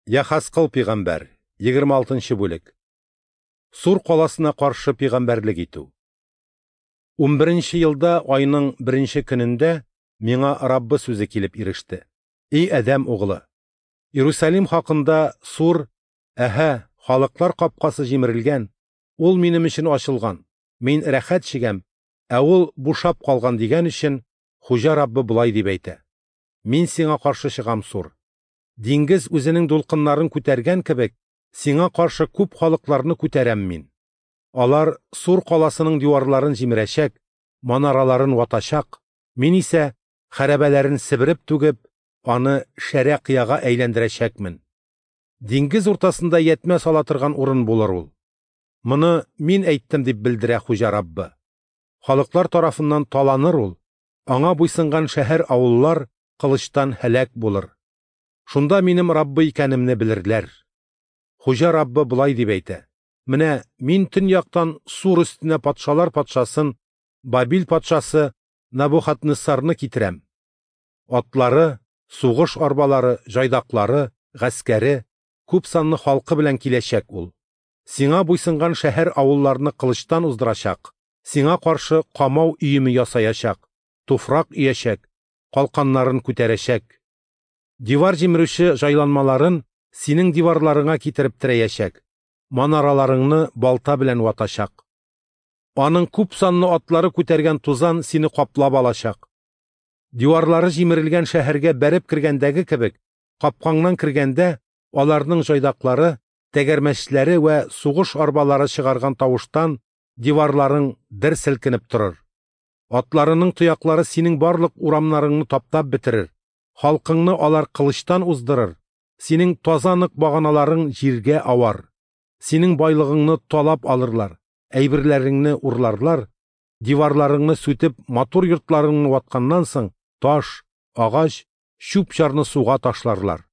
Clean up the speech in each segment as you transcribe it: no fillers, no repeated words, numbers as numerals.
Яхаскыл пигамбәр, 26-нчы бүлек. Сур каласына каршы пигамбәрлек итү. 11-нче елда айның 1-нче көнендә миңа Раббы сүзе килеп иреште. И Адәм угылы, Иерусалим хакында сур, халыклар капкасы җимерелгән, ул минем өчен ачылган, мин рәхәт чигәм, ул бушап калган дигән өчен Хуҗа Раббы булай дип әйтә. Мин сиңа каршы чыгам сур. Диңгез үзенең дулкыннарын күтәргән кебек, сиңа каршы күп халыкларны күтәрәм мин. Алар сур каласының диварларын җимерәчәк, манараларын ватачак, мин исә хәрабәләрен себереп түгеп, аны шәрә кыяга әйләндерәчәкмен. Диңгез уртасында ятмә сала торган урын булыр ул. Моны мин әйттем дип белдерә Хуҗа Раббы. Халыклар тарафыннан таланыр ул, аңа буйсынган шәһәр авыллар кылычтан һәлак булыр. Шунда минем Раббы икәнемне белерләр. Хуҗа Раббы булай дип әйтә. Менә мин төньяктан сур өстенә патшалар патшасын, Бабил патшасы Набухаднецарны китерәм. Атлары, сугыш арбалары, җайдаклары, гаскәре, күп санлы халкы белән киләчәк ул. Сиңа буйсынган шәһәр авылларны кылычтан уздырачак, сиңа каршы камау өеме ясаячак, туфрак иячәк, калканнарын күтәрәчәк. Дивар җимерүче җайланмаларын синең диварларыңа китереп терәячәк, манараларыңны балта белән ватачак. Аның күп санлы атлары күтәргән тузан сине каплап алачак. Диварлары җимерелгән шәһәргә бәреп кергәндәге кебек, капкаңнан кергәндә аларның җайдаклары, тәгәрмәчләре вә сугыш арбалары чыгарган тавыштан диварларың дер селкенеп торыр. Атларының тояклары синең барлык урамнарыңны таптап бетерер. Халкыңны алар кылычтан уздырыр. Синең тазанык баганаларың җиргә авар. Синең байлыгыңны талап алырлар, әйберләреңне урларлар, диварларыңны сүтеп, матур йортларыңны ватканнан соң, таш, агач, чүп-чарны суга ташларлар.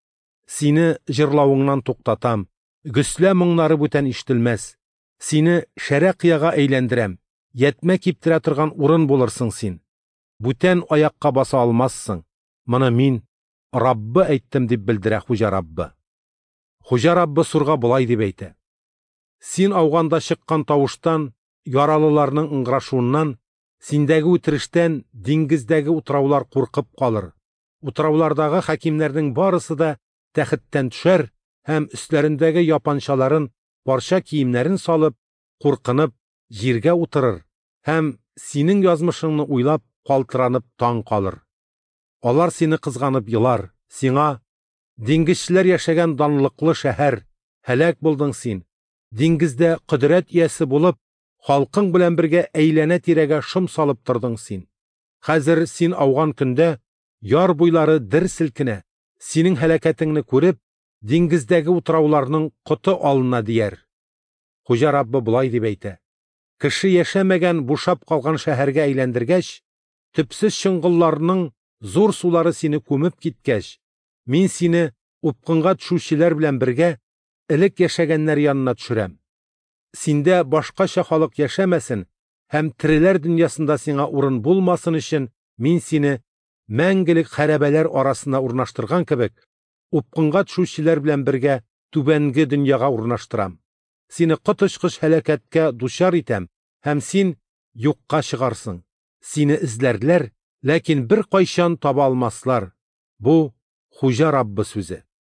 Сине җырлавыңнан туктатам, гөслә моңнары бүтән ишетелмәс. Сине шәрә кыяга әйләндерәм, ятмә киптерә торган урын булырсың син. Бүтән аякка баса алмассың. Моны мин Раббы әйттем дип белдерә Хуҗа Раббы. Хуҗа Раббы сурга булай дип әйтә. Син ауганда чыккан тавыштан, яралыларның ыңгырашуыннан, синдәге үтерештән диңгездәге утраулар куркып калыр. Утраулардагы хакимнәрнең барысы да тәхеттән төшәр һәм өсләрендәге япанчаларын, парча киемнәрен салып, куркынып, җиргә утырыр һәм синең язмышыңны уйлап, калтыранып таң калыр. Алар сине кызганып елар, сиңа диңгезчеләр яшәгән данлыклы шәһәр, һәлак булдың син. Диңгездә кудрәт иясе булып, халкың белән бергә әйләнә-тирәгә шом салып тордың син. Хәзер син ауган көндә яр буйлары дер селкенә. Синең һәлакәтеңне күреп, диңгездәге утрауларның коты алына дияр. Хуҗа Раббы булай дип әйтә. Кеше яшәмәгән, бушап калган шәһәргә әйләндергәч, төпсез чыңгылларның зур сулары сине күмеп киткәч, мин сине упкынга төшүчеләр белән бергә элек яшәгәннәр янына төшерәм. Синдә башкача халык яшәмәсен һәм тереләр дөньясында сиңа урын булмасын өчен мин сине мәңгелек хәрабәләр арасына урнаштырган кебек, упкынга төшүчеләр белән бергә түбәнге дөньяга урнаштырам. Сине коточкыч һәлакәткә дучар итәм һәм син юкка чыгарсың. Сине эзләрләр, ләкин бер кайчан таба алмаслар. Бу Хуҗа Раббы сүзе.